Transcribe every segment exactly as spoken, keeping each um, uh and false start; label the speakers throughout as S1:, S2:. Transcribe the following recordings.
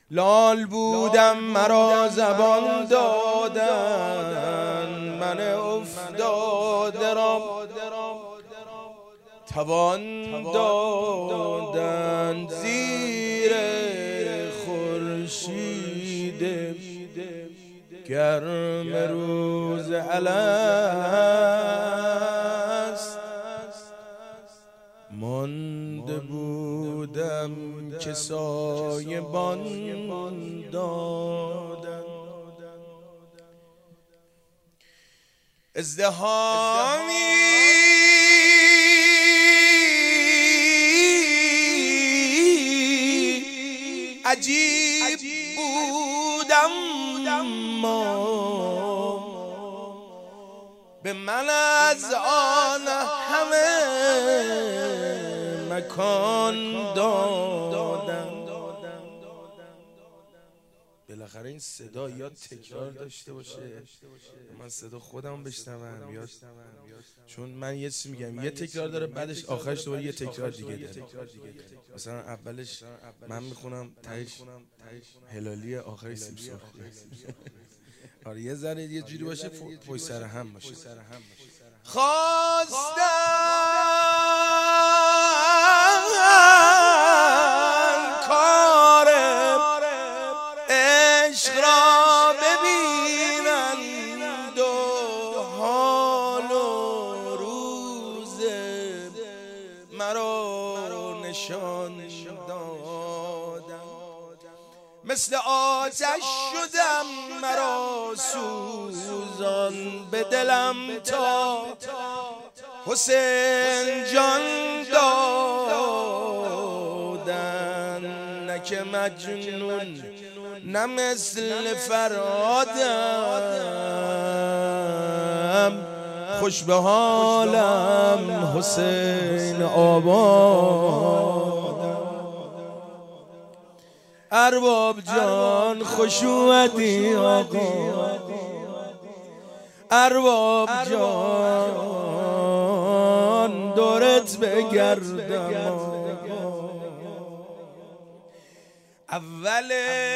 S1: لال بودم مرا زبان دادن، من افتاده را توان دادن. زیر خورشید گرم روز الست مانده بودم که سایبان دادن. ازدحامی عجیب بودم ما به من از آن همه مکان دادن. بالاخره این صدا یا تکرار داشته باشه، من صدا خودم بشنوم، یا چون من یه چیزی میگم یه تکرار داره بعدش آخرش دوباره یه تکرار دیگه داره. مثلا اولش من میخونم تهش هلالی آخرش سیب سرخ. آره یه ذره یه جوری باشه پشت سر هم باشه. خواستم کار عشق را ببینند و حال و روز مرا نشان دادن. مثل آتش شدم مرا سوزان به دلم تا حسین جان دادن. نه که مجنون نه مثل فرادم، خوش به حالم حسین آبادم. ارباب جان خوش اومدی آقا، ارباب جان دورت بگردم. اول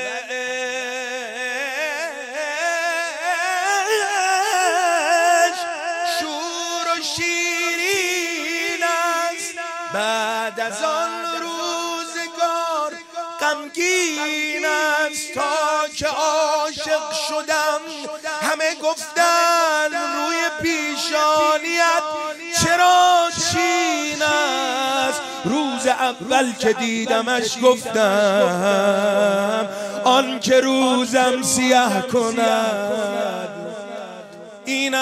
S1: شور و شیرین است، بعد از آن روزگار غمگین است. تا که عاشق شدم همه گفتن روی پیشانیت چرا چین است. روز اول که دیدمش گفتم آن که روزم سیاه کند این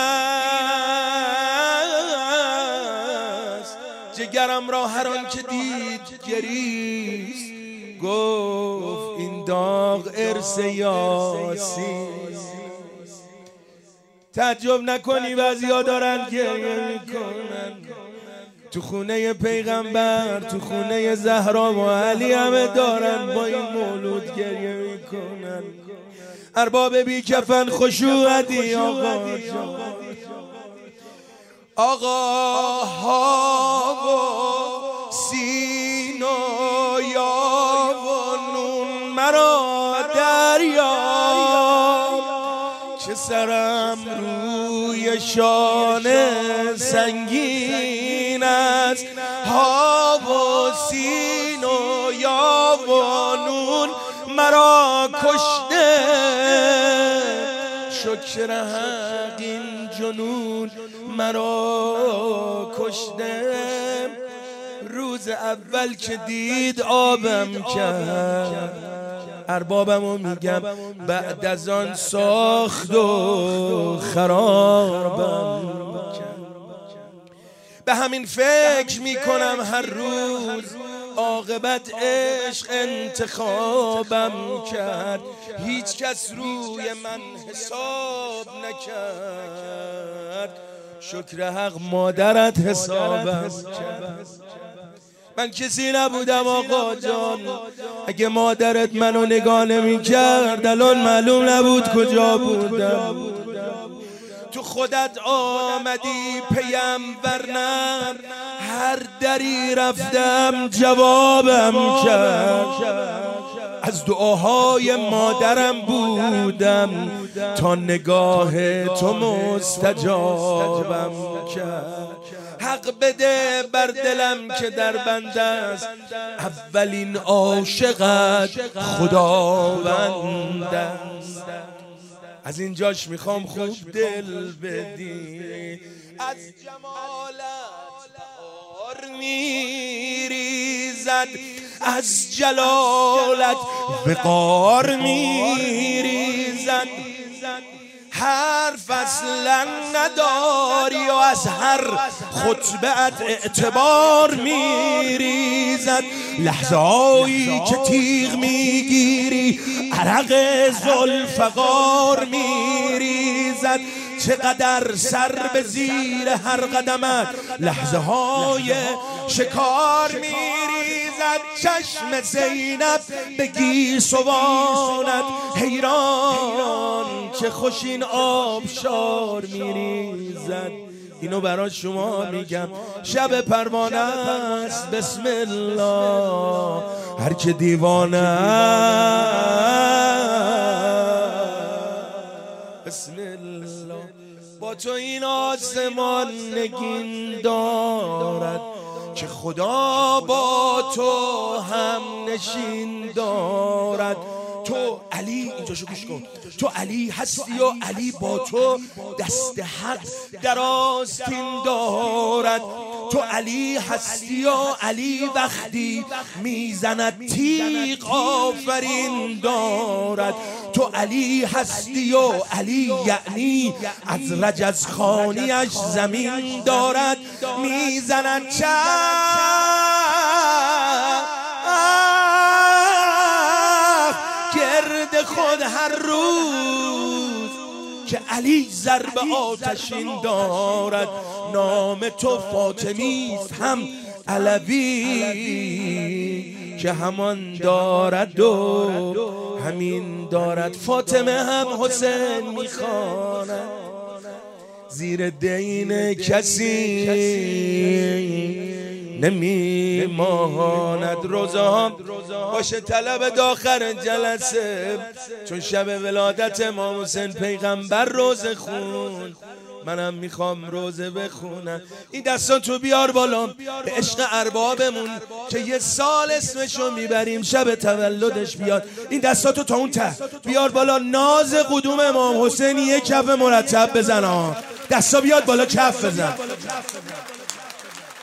S1: است. جگرم را هر آن که دید گریست، گفت این داغ ارث یاسین. تعجب نکنی بعضیا دارن گریه میکنن، تو خونه پیغمبر تو خونه زهرا و علی همه دارن با این مولود گریه میکنن. ارباب بی کفن خوش اومدی آقا جان. آقا ها و سین و یا و نون مرا دریاب، که سرم روی شانه سنگین است. ها و سین و یا و نون مرا کشته، شکر حق این جنون مرا کشته. روز اول که دید آبم کرد، اربابمو میگم بعد از آن ساخت و خرابم کرد. به همین فکر میکنم هر روز عاقبت عشق انتخابم کرد. هیچ کس روی من حساب نکرد، شکر حق مادرت حسابم کرد. من کسی نبودم آقا جان، اگه مادرت منو نگاه نمی کرد الان معلوم نبود کجا بودم. تو خودت آمدی پیم، ورنه هر دری رفتم جوابم کرد. از دعاهای مادرم بودم تا نگاه تو مستجابم کرد. حق بده بر دلم که در بنده است، اولین عاشقت خداوند است. از اینجاش میخوام خوب دل بدی، از جمالت بهار میریزد، از جلالت وقار میریزد. حرف اصلا نداری و از هر خطبه‌ات اعتبار میریزد. لحظه هایی که تیغ میگیری عرق ذوالفقار میریزد. چقدر سر به زیر هر قدمت لحظه های شکار میریزد. چشم زینب به گیسوانت حیران چه خوش این آبشار میریزد. اینو برای شما میگم، شب پروانه است، بسم الله. هر که دیوانه بسم الله. با تو این آسمان نگین دارد که خدا با تو هم نشین دارد. تو علی، اینجاشو گوش کن، تو علی هستی و علی با تو دست حق در آستین دارد. تو علی هستی و علی وقتی میزند تیغ آفرین دارد. تو علی هستی و علی یعنی از رجزخانیش زمین دارد. میزند گرد خود هر روز که علی ضرب آتشین دارد. نام تو فاطمیست هم علوی که همان دارد و همین دارد. فاطمه هم حسین میخواند، زیر دین کسی نمیماند. روزه هم باشه طلب داخل جلسه، چون شب ولادت امام حسین پیغمبر روزه خون، منم میخوام روزه بخونم. این دستان تو بیار بالا به عشق اربابمون که یه سال اسمشو میبریم، شب تولدش بیاد. این دستاتو تا اون ته بیار بالا، ناز قدوم امام حسین یه کف مرتب بزن ها. دستا بیاد بالا، کف بزن.